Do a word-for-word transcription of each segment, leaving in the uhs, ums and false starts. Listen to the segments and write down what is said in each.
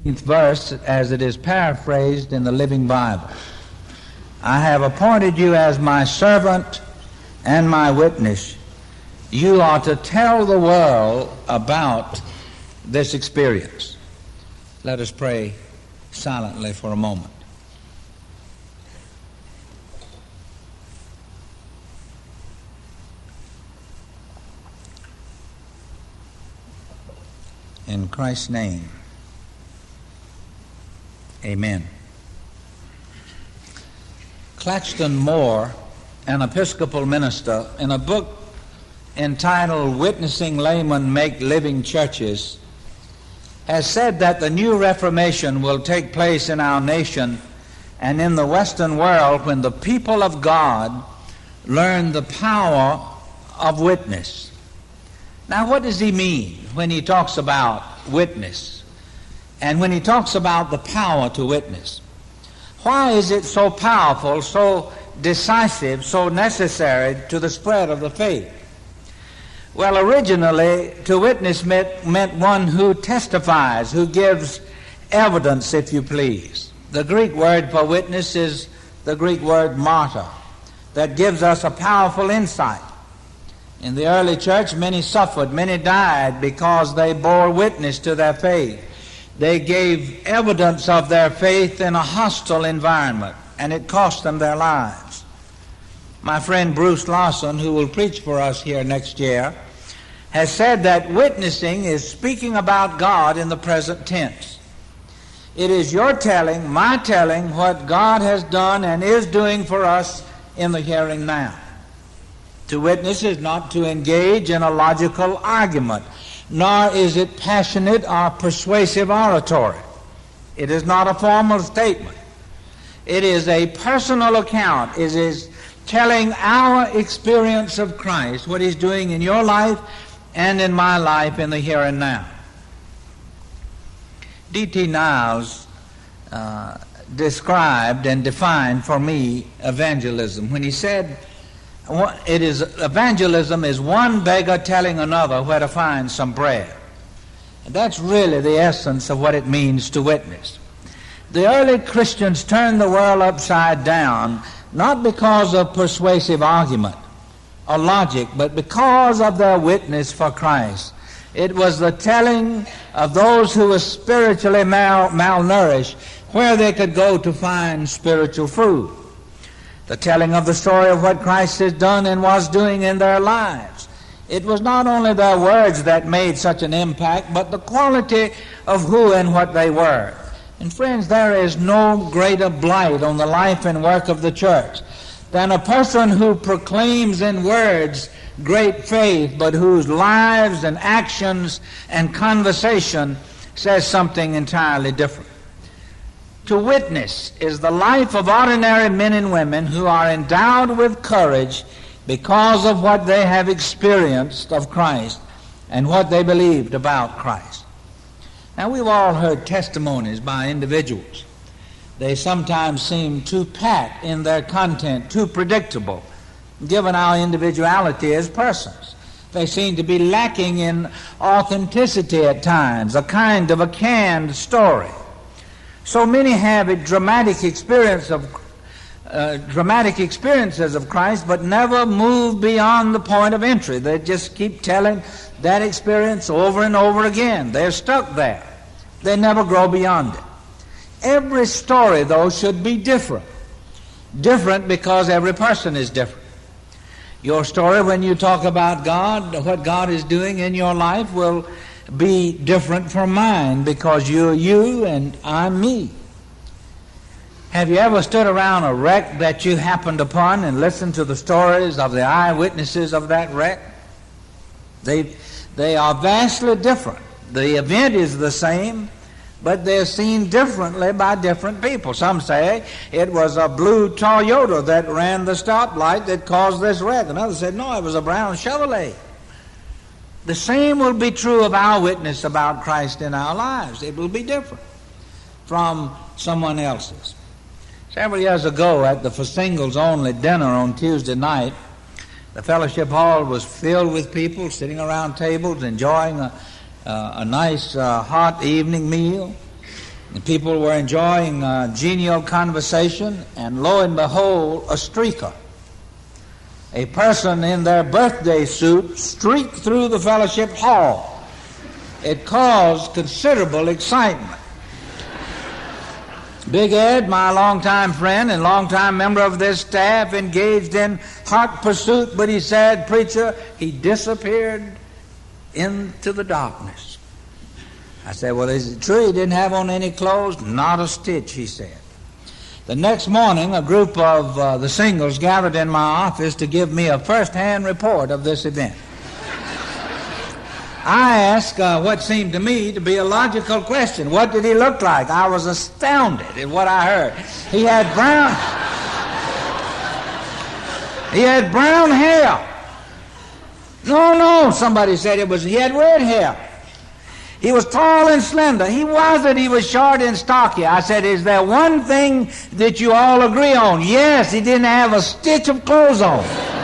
verse as it is paraphrased in the Living Bible. I have appointed you as my servant and my witness. You are to tell the world about this experience. Let us pray silently for a moment. In Christ's name, amen. Claxton Moore, an Episcopal minister, in a book entitled Witnessing Laymen Make Living Churches, has said that the new Reformation will take place in our nation and in the Western world when the people of God learn the power of witness. Now, what does he mean when he talks about witness and when he talks about the power to witness? Why is it so powerful, so decisive, so necessary to the spread of the faith? Well, originally, to witness meant, meant one who testifies, who gives evidence, if you please. The Greek word for witness is the Greek word martyr, that gives us a powerful insight. In the early church, many suffered, many died because they bore witness to their faith. They gave evidence of their faith in a hostile environment, and it cost them their lives. My friend Bruce Lawson, who will preach for us here next year, has said that witnessing is speaking about God in the present tense. It is your telling, my telling, what God has done and is doing for us in the here and now. To witness is not to engage in a logical argument, nor is it passionate or persuasive oratory. It is not a formal statement. It is a personal account. It is telling our experience of Christ, what He's doing in your life and in my life in the here and now. D T Niles uh, described and defined for me evangelism when he said, It is evangelism is one beggar telling another where to find some bread. And that's really the essence of what it means to witness. The early Christians turned the world upside down, not because of persuasive argument or logic, but because of their witness for Christ. It was the telling of those who were spiritually mal- malnourished where they could go to find spiritual food. The telling of the story of what Christ has done and was doing in their lives. It was not only their words that made such an impact, but the quality of who and what they were. And friends, there is no greater blight on the life and work of the church than a person who proclaims in words great faith, but whose lives and actions and conversation says something entirely different. To witness is the life of ordinary men and women who are endowed with courage because of what they have experienced of Christ and what they believed about Christ. Now, we've all heard testimonies by individuals. They sometimes seem too pat in their content, too predictable, given our individuality as persons. They seem to be lacking in authenticity at times, a kind of a canned story. So many have a dramatic experience of uh, dramatic experiences of Christ, but never move beyond the point of entry. They just keep telling that experience over and over again. They're stuck there. They never grow beyond it. Every story, though, should be different. Different because every person is different. Your story, when you talk about God, what God is doing in your life, will be different from mine because you're you and I'm me. Have you ever stood around a wreck that you happened upon and listened to the stories of the eyewitnesses of that wreck? They, they are vastly different. The event is the same, but they're seen differently by different people. Some say it was a blue Toyota that ran the stoplight that caused this wreck. And others said, no, it was a brown Chevrolet. The same will be true of our witness about Christ in our lives. It will be different from someone else's. Several years ago at the For Singles Only dinner on Tuesday night, the fellowship hall was filled with people sitting around tables enjoying a, uh, a nice uh, hot evening meal. The people were enjoying a genial conversation, and lo and behold, a streaker, a person in their birthday suit, streaked through the fellowship hall. It caused considerable excitement. Big Ed, my longtime friend and longtime member of this staff, engaged in hot pursuit, but he said, "Preacher, he disappeared into the darkness." I said, "Well, is it true he didn't have on any clothes?" "Not a stitch," he said. The next morning, a group of uh, the singles gathered in my office to give me a first-hand report of this event. I asked uh, what seemed to me to be a logical question. What did he look like? I was astounded at what I heard. He had brown... he had brown hair. No, no, somebody said it was... he had red hair. He was tall and slender. He wasn't. He was short and stocky. I said, "Is there one thing that you all agree on?" "Yes, he didn't have a stitch of clothes on."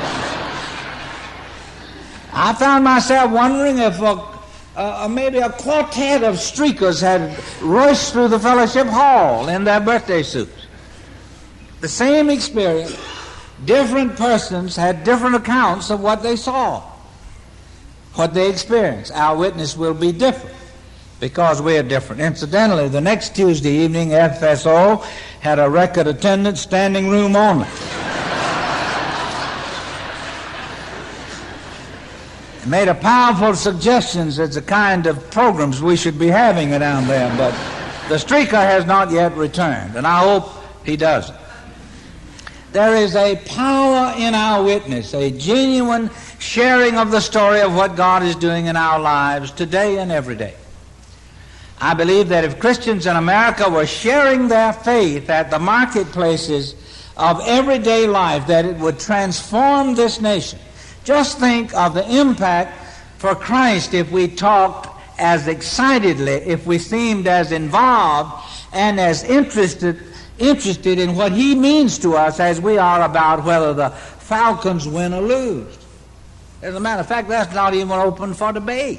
I found myself wondering if a, uh, maybe a quartet of streakers had rushed through the fellowship hall in their birthday suits. The same experience, different persons had different accounts of what they saw, what they experienced. Our witness will be different because we are different. Incidentally, the next Tuesday evening, F S O had a record attendance, standing room only. Made a powerful suggestions as the kind of programs we should be having down there, but the streaker has not yet returned, and I hope he doesn't. There is a power in our witness, a genuine sharing of the story of what God is doing in our lives today and every day. I believe that if Christians in America were sharing their faith at the marketplaces of everyday life, that it would transform this nation. Just think of the impact for Christ if we talked as excitedly, if we seemed as involved and as interested interested in what he means to us as we are about whether the Falcons win or lose. As a matter of fact, that's not even open for debate.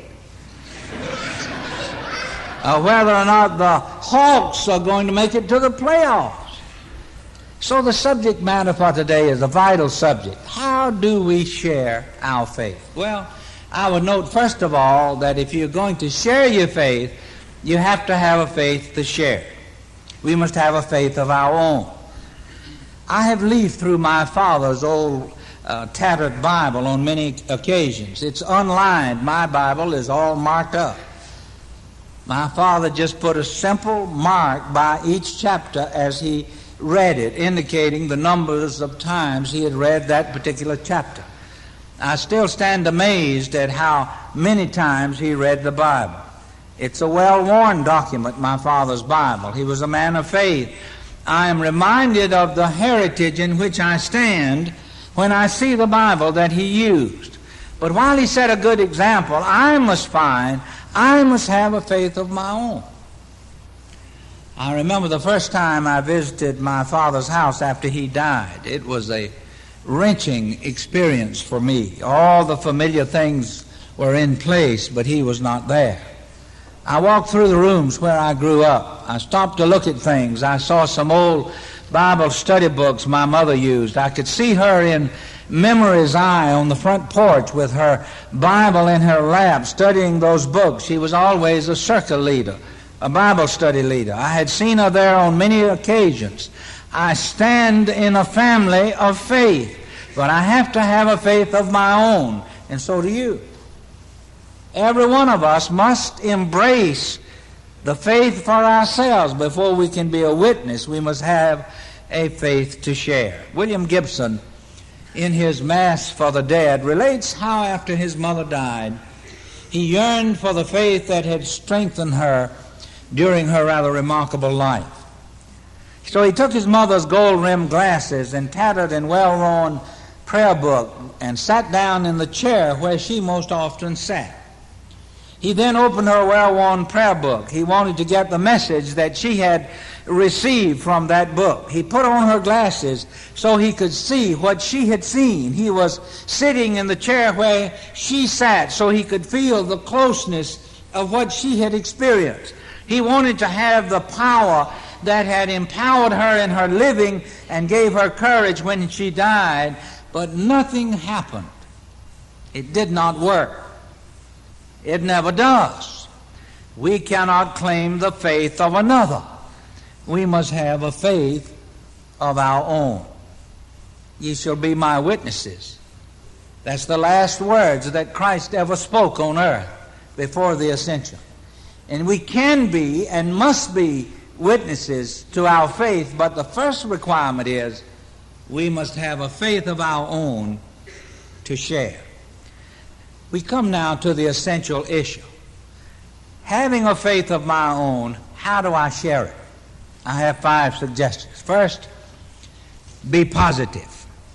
uh, whether or not the Hawks are going to make it to the playoffs. So the subject matter for today is a vital subject. How do we share our faith? Well, I would note first of all that if you're going to share your faith, you have to have a faith to share. We must have a faith of our own. I have leafed through my father's old uh, tattered Bible on many occasions. It's unlined. My Bible is all marked up. My father just put a simple mark by each chapter as he read it, indicating the numbers of times he had read that particular chapter. I still stand amazed at how many times he read the Bible. It's a well-worn document, my father's Bible. He was a man of faith. I am reminded of the heritage in which I stand when I see the Bible that he used. But while he set a good example, I must find, I must have a faith of my own. I remember the first time I visited my father's house after he died. It was a wrenching experience for me. All the familiar things were in place, but he was not there. I walked through the rooms where I grew up. I stopped to look at things. I saw some old Bible study books my mother used. I could see her in memory's eye on the front porch with her Bible in her lap, studying those books. She was always a circle leader, a Bible study leader. I had seen her there on many occasions. I stand in a family of faith, but I have to have a faith of my own, and so do you. Every one of us must embrace the faith for ourselves before we can be a witness. We must have a faith to share. William Gibson, in his Mass for the Dead, relates how after his mother died, he yearned for the faith that had strengthened her during her rather remarkable life. So he took his mother's gold-rimmed glasses and tattered and well-worn prayer book and sat down in the chair where she most often sat. He then opened her well-worn prayer book. He wanted to get the message that she had received from that book. He put on her glasses so he could see what she had seen. He was sitting in the chair where she sat so he could feel the closeness of what she had experienced. He wanted to have the power that had empowered her in her living and gave her courage when she died, but nothing happened. It did not work. It never does. We cannot claim the faith of another. We must have a faith of our own. Ye shall be my witnesses. That's the last words that Christ ever spoke on earth before the ascension. And we can be and must be witnesses to our faith, but the first requirement is we must have a faith of our own to share. We come now to the essential issue. Having a faith of my own, how do I share it? I have five suggestions. First, be positive.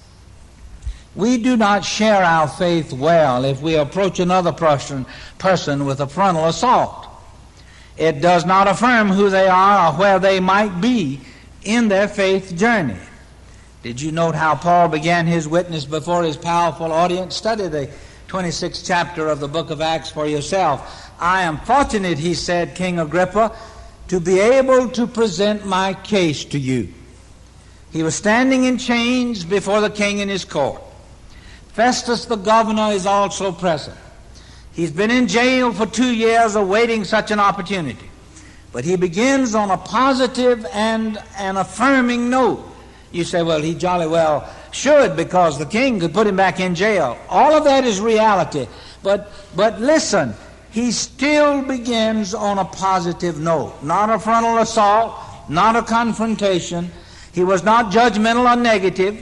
We do not share our faith well if we approach another person, person with a frontal assault. It does not affirm who they are or where they might be in their faith journey. Did you note how Paul began his witness before his powerful audience? Study the twenty-sixth chapter of the book of Acts for yourself. I am fortunate, he said, King Agrippa, to be able to present my case to you. He was standing in chains before the king in his court. Festus the governor is also present. He's been in jail for two years awaiting such an opportunity. But he begins on a positive and an affirming note. You say, well, he jolly well should, because the king could put him back in jail. All of that is reality. But, but listen, he still begins on a positive note. Not a frontal assault, not a confrontation. He was not judgmental or negative,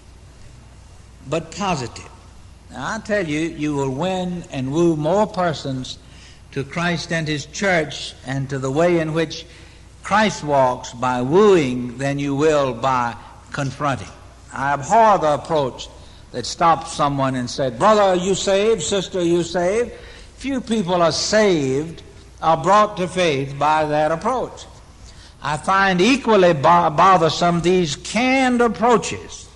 but positive. Now, I tell you, you will win and woo more persons to Christ and His church and to the way in which Christ walks by wooing than you will by confronting. I abhor the approach that stops someone and said, brother, are you saved? Sister, are you saved? Few people are saved, are brought to faith by that approach. I find equally bo- bothersome these canned approaches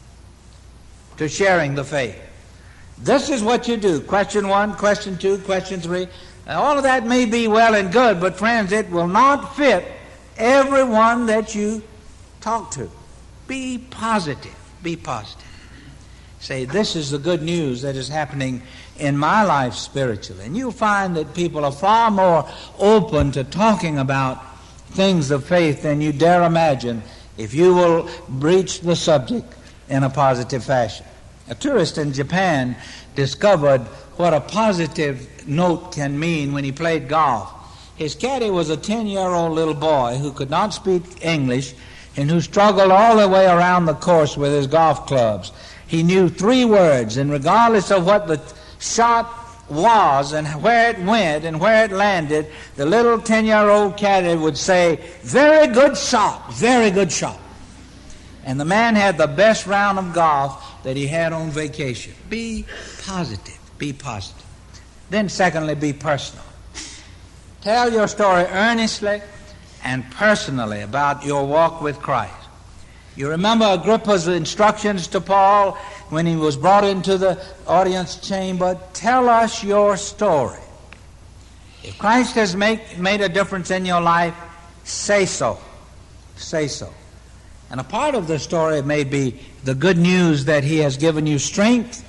to sharing the faith. This is what you do. Question one, question two, question three. Now, all of that may be well and good, but friends, it will not fit everyone that you talk to. Be positive. Be positive. Say, this is the good news that is happening in my life spiritually. And you'll find that people are far more open to talking about things of faith than you dare imagine if you will breach the subject in a positive fashion. A tourist in Japan discovered what a positive note can mean when he played golf. His caddy was a ten-year-old little boy who could not speak English and who struggled all the way around the course with his golf clubs. He knew three words, and regardless of what the shot was and where it went and where it landed, the little ten-year-old caddy would say, very good shot, very good shot. And the man had the best round of golf that he had on vacation. Be positive. Be positive. Then secondly, be personal. Tell your story earnestly and personally about your walk with Christ. You remember Agrippa's instructions to Paul when he was brought into the audience chamber? Tell us your story. If Christ has make, made a difference in your life, say so. Say so. And a part of the story may be the good news that He has given you strength,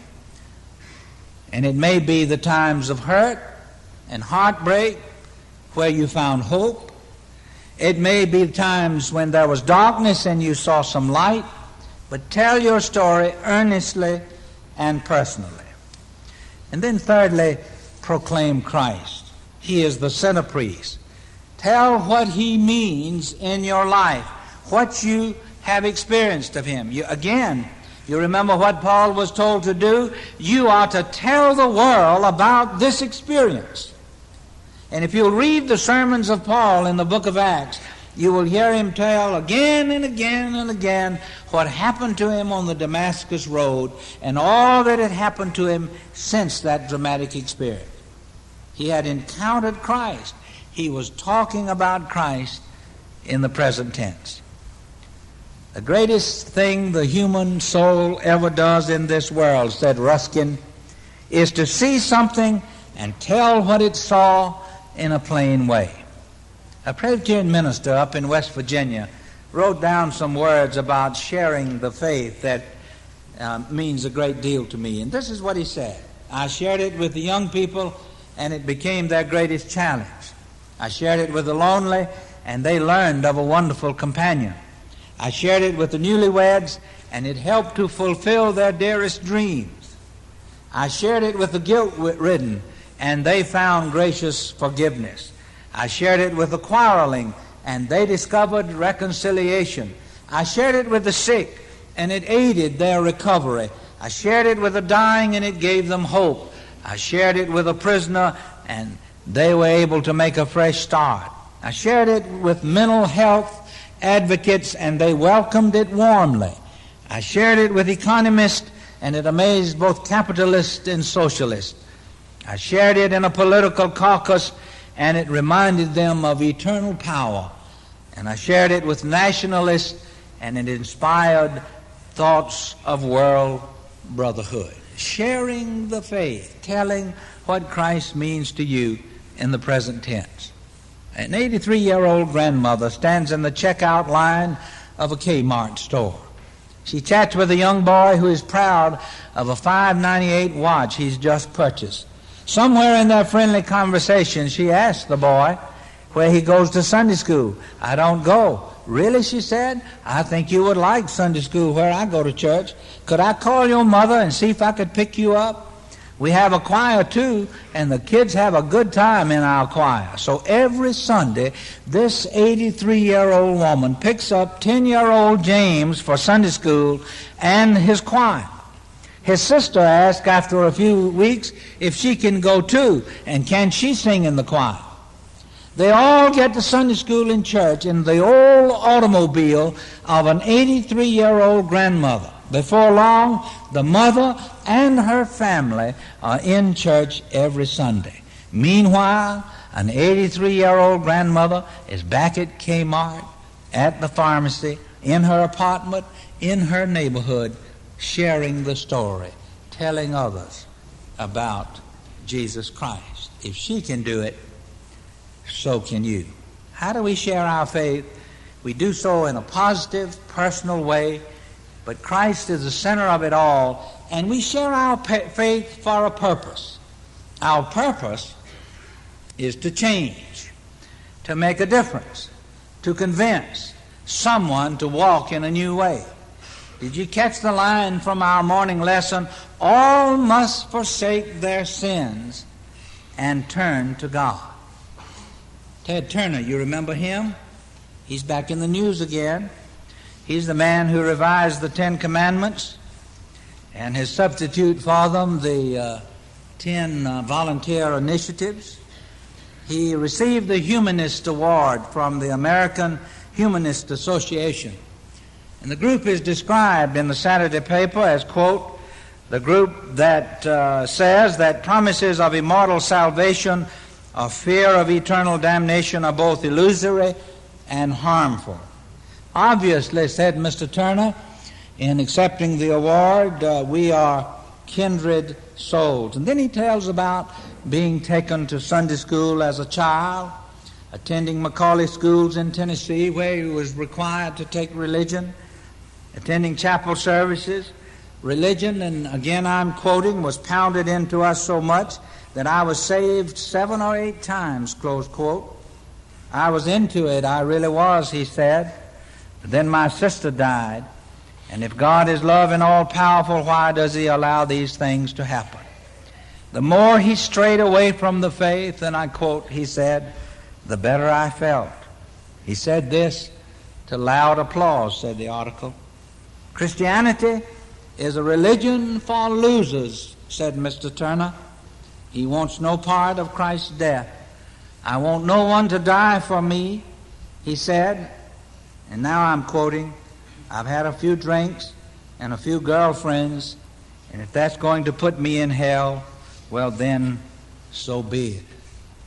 and it may be the times of hurt and heartbreak where you found hope. It may be times when there was darkness and you saw some light. But tell your story earnestly and personally. And then thirdly, proclaim Christ. He is the centerpiece. Tell what He means in your life, what you have experienced of Him. You, again, you remember what Paul was told to do? You are to tell the world about this experience. And if you'll read the sermons of Paul in the book of Acts, you will hear him tell again and again and again what happened to him on the Damascus road and all that had happened to him since that dramatic experience. He had encountered Christ. He was talking about Christ in the present tense. The greatest thing the human soul ever does in this world, said Ruskin, is to see something and tell what it saw in a plain way. A Presbyterian minister up in West Virginia wrote down some words about sharing the faith that uh, means a great deal to me. And this is what he said. I shared it with the young people, and it became their greatest challenge. I shared it with the lonely, and they learned of a wonderful companion. I shared it with the newlyweds, and it helped to fulfill their dearest dreams. I shared it with the guilt-ridden, and they found gracious forgiveness. I shared it with the quarreling, and they discovered reconciliation. I shared it with the sick, and it aided their recovery. I shared it with the dying, and it gave them hope. I shared it with a prisoner, and they were able to make a fresh start. I shared it with mental health advocates, and they welcomed it warmly. I shared it with economists, and it amazed both capitalists and socialists. I shared it in a political caucus, and it reminded them of eternal power. And I shared it with nationalists, and it inspired thoughts of world brotherhood. Sharing the faith, telling what Christ means to you in the present tense. An eighty-three-year-old grandmother stands in the checkout line of a Kmart store. She chats with a young boy who is proud of a five ninety-eight watch he's just purchased. Somewhere in their friendly conversation, she asks the boy where he goes to Sunday school. I don't go. Really, she said? I think you would like Sunday school where I go to church. Could I call your mother and see if I could pick you up? We have a choir too, and the kids have a good time in our choir. So every Sunday, this eighty-three-year-old woman picks up ten-year-old James for Sunday school and his choir. His sister asked after a few weeks if she can go too, and can she sing in the choir. They all get to Sunday school in church in the old automobile of an eighty-three-year-old grandmother. Before long, the mother and her family are in church every Sunday. Meanwhile, an eighty-three-year-old grandmother is back at Kmart, at the pharmacy, in her apartment, in her neighborhood, sharing the story, telling others about Jesus Christ. If she can do it, so can you. How do we share our faith? We do so in a positive, personal way, but Christ is the center of it all, and we share our faith for a purpose. Our purpose is to change, to make a difference, to convince someone to walk in a new way. Did you catch the line from our morning lesson? All must forsake their sins and turn to God. Ted Turner, you remember him? He's back in the news again. He's the man who revised the Ten Commandments and his substitute for them, the uh, ten uh, volunteer initiatives. He received the Humanist Award from the American Humanist Association. And the group is described in the Saturday paper as, quote, the group that uh, says that promises of immortal salvation or fear of eternal damnation are both illusory and harmful. Obviously, said Mister Turner, in accepting the award, uh, we are kindred souls. And then he tells about being taken to Sunday school as a child, attending Macaulay schools in Tennessee where he was required to take religion, attending chapel services. Religion, and again I'm quoting, was pounded into us so much that I was saved seven or eight times, close quote. I was into it, I really was, he said. But then my sister died, and if God is love and all-powerful, why does he allow these things to happen? The more he strayed away from the faith, and I quote, he said, the better I felt. He said this to loud applause, said the article. Christianity is a religion for losers, said Mister Turner. He wants no part of Christ's death. I want no one to die for me, he said. And now I'm quoting, I've had a few drinks and a few girlfriends, and if that's going to put me in hell, well then, so be it.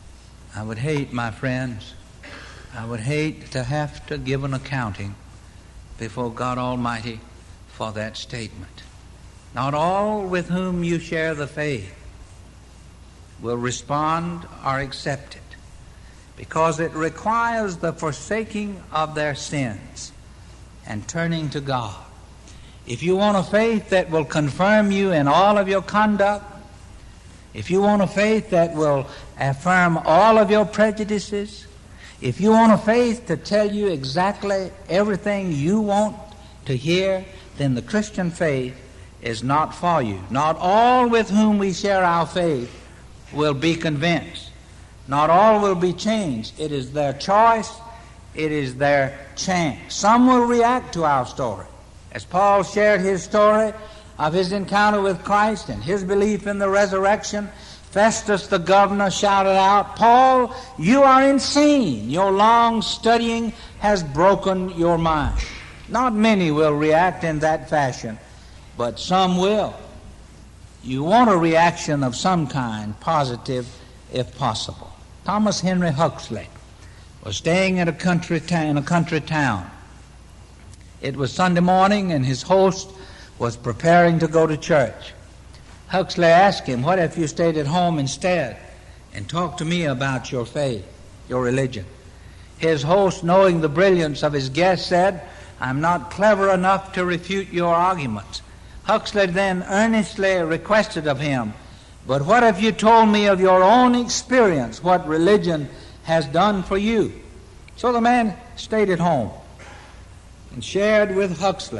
I would hate, my friends, I would hate to have to give an accounting before God Almighty for that statement. Not all with whom you share the faith will respond or accept it. because it requires the forsaking of their sins and turning to God. If you want a faith that will confirm you in all of your conduct, if you want a faith that will affirm all of your prejudices, if you want a faith to tell you exactly everything you want to hear, then the Christian faith is not for you. Not all with whom we share our faith will be convinced. Not all will be changed. It is their choice. It is their chance. Some will react to our story. As Paul shared his story of his encounter with Christ and his belief in the resurrection, Festus the governor shouted out, "Paul, you are insane. Your long studying has broken your mind." Not many will react in that fashion, but some will. You want a reaction of some kind, positive if possible. Thomas Henry Huxley was staying in a country ta- in a country town. It was Sunday morning, and his host was preparing to go to church. Huxley asked him, "What if you stayed at home instead and talked to me about your faith, your religion?" His host, knowing the brilliance of his guest, said, "I'm not clever enough to refute your arguments." Huxley then earnestly requested of him, "But what if you told me of your own experience, what religion has done for you?" So the man stayed at home and shared with Huxley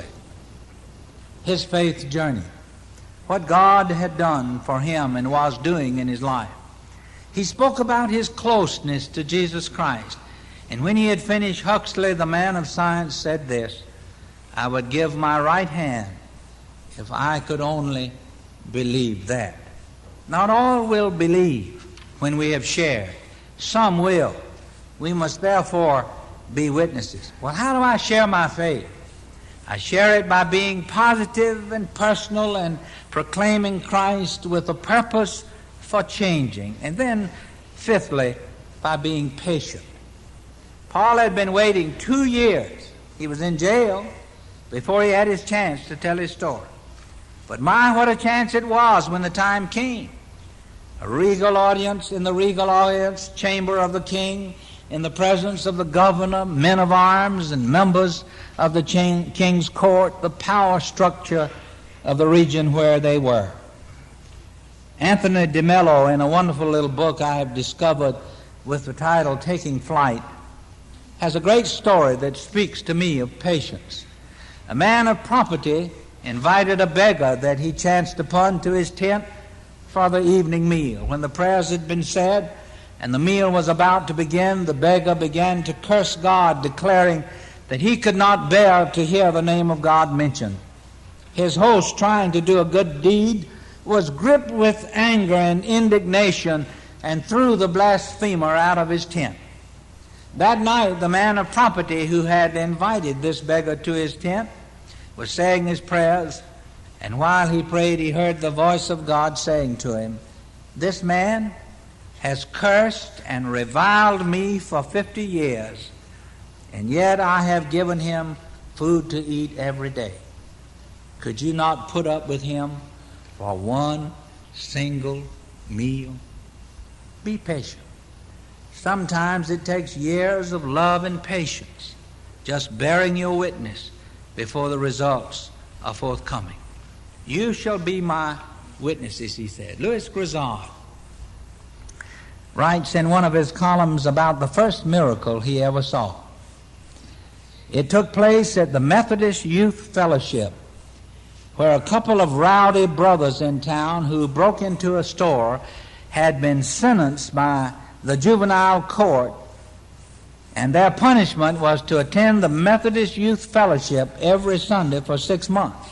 his faith journey, what God had done for him and was doing in his life. He spoke about his closeness to Jesus Christ, and when he had finished, Huxley, the man of science, said this, "I would give my right hand if I could only believe that." Not all will believe when we have shared. Some will. We must therefore be witnesses. Well, how do I share my faith? I share it by being positive and personal and proclaiming Christ with a purpose for changing. And then, fifthly, by being patient. Paul had been waiting two years. He was in jail before he had his chance to tell his story. But my, what a chance it was when the time came. A regal audience in the regal audience chamber of the king, in the presence of the governor, men of arms, and members of the king's court, the power structure of the region where they were. Anthony DeMello, in a wonderful little book I have discovered with the title Taking Flight, has a great story that speaks to me of patience. A man of property invited a beggar that he chanced upon to his tent for the evening meal. When the prayers had been said and the meal was about to begin, the beggar began to curse God, declaring that he could not bear to hear the name of God mentioned. His host, trying to do a good deed, was gripped with anger and indignation and threw the blasphemer out of his tent. That night, the man of property who had invited this beggar to his tent was saying his prayers, and while he prayed, he heard the voice of God saying to him, "This man has cursed and reviled me for fifty years, and yet I have given him food to eat every day. Could you not put up with him for one single meal?" Be patient. Sometimes it takes years of love and patience, just bearing your witness before the results are forthcoming. "You shall be my witnesses," he said. Louis Grizzard writes in one of his columns about the first miracle he ever saw. It took place at the Methodist Youth Fellowship, where a couple of rowdy brothers in town who broke into a store had been sentenced by the juvenile court, and their punishment was to attend the Methodist Youth Fellowship every Sunday for six months.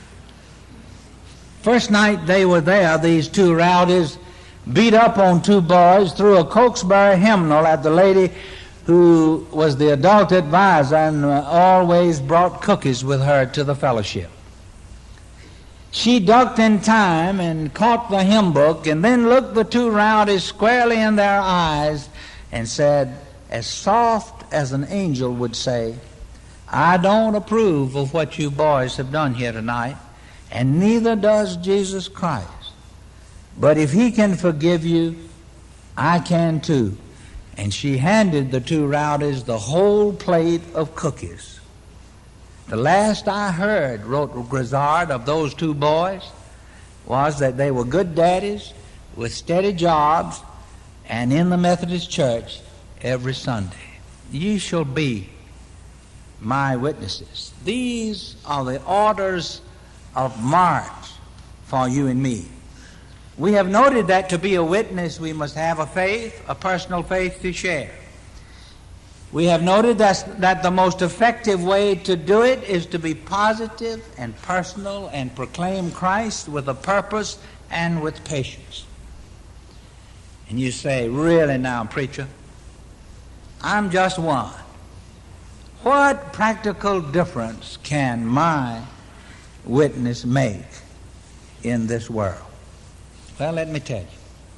First night they were there, these two rowdies beat up on two boys, threw a Cokesbury hymnal at the lady who was the adult advisor and uh, always brought cookies with her to the fellowship. She ducked in time and caught the hymn book and then looked the two rowdies squarely in their eyes and said, as soft as an angel would say, "I don't approve of what you boys have done here tonight, and neither does Jesus Christ. But if he can forgive you, I can too, And she handed the two rowdies the whole plate of cookies. The last I heard, wrote Grizzard, of those two boys was that they were good daddies with steady jobs and in the Methodist Church every Sunday. Ye shall be my witnesses. These are the orders of march for you and me. We have noted that to be a witness, we must have a faith, a personal faith to share. We have noted that, that the most effective way to do it is to be positive and personal and proclaim Christ with a purpose and with patience. And you say, really now, preacher, I'm just one. What practical difference can my witness make in this world? Well, let me tell you.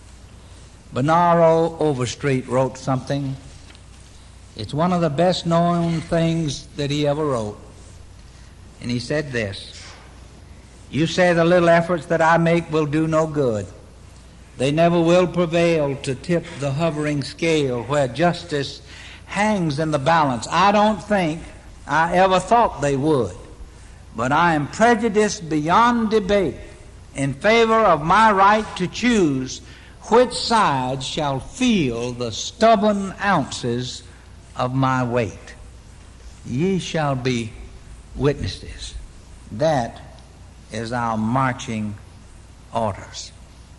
Bernardo Overstreet wrote something. It's one of the best known things that he ever wrote. And he said this: you say the little efforts that I make will do no good. They never will prevail to tip the hovering scale where justice hangs in the balance. I don't think I ever thought they would. But I am prejudiced beyond debate in favor of my right to choose which side shall feel the stubborn ounces of my weight. Ye shall be witnesses. That is our marching orders.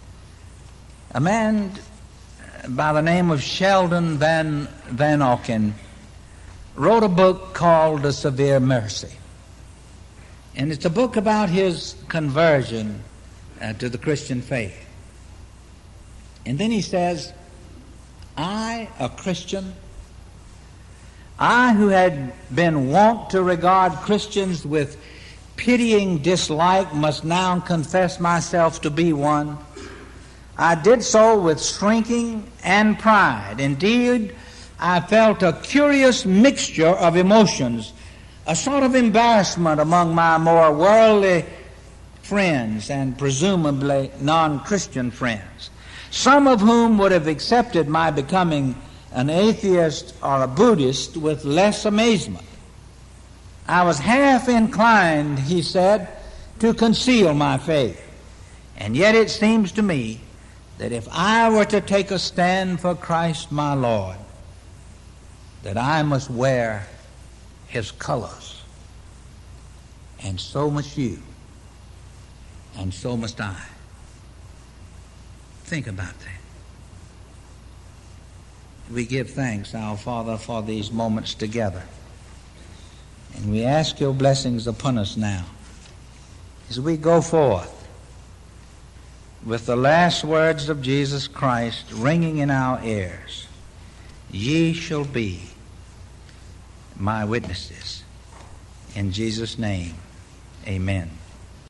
A man by the name of Sheldon Van, Van Auken wrote a book called A Severe Mercy. And it's a book about his conversion uh, to the Christian faith. And then he says, I, a Christian, I who had been wont to regard Christians with pitying dislike must now confess myself to be one. I did so with shrinking and pride. Indeed, I felt a curious mixture of emotions, a sort of embarrassment among my more worldly friends and presumably non-Christian friends, some of whom would have accepted my becoming an atheist or a Buddhist with less amazement. I was half inclined, he said, to conceal my faith. And yet it seems to me that if I were to take a stand for Christ my Lord, that I must wear his colors. And so must you. And so must I. Think about that. We give thanks, our Father, for these moments together. And we ask your blessings upon us now as we go forth with the last words of Jesus Christ ringing in our ears. Ye shall be my witnesses. In Jesus' name, amen.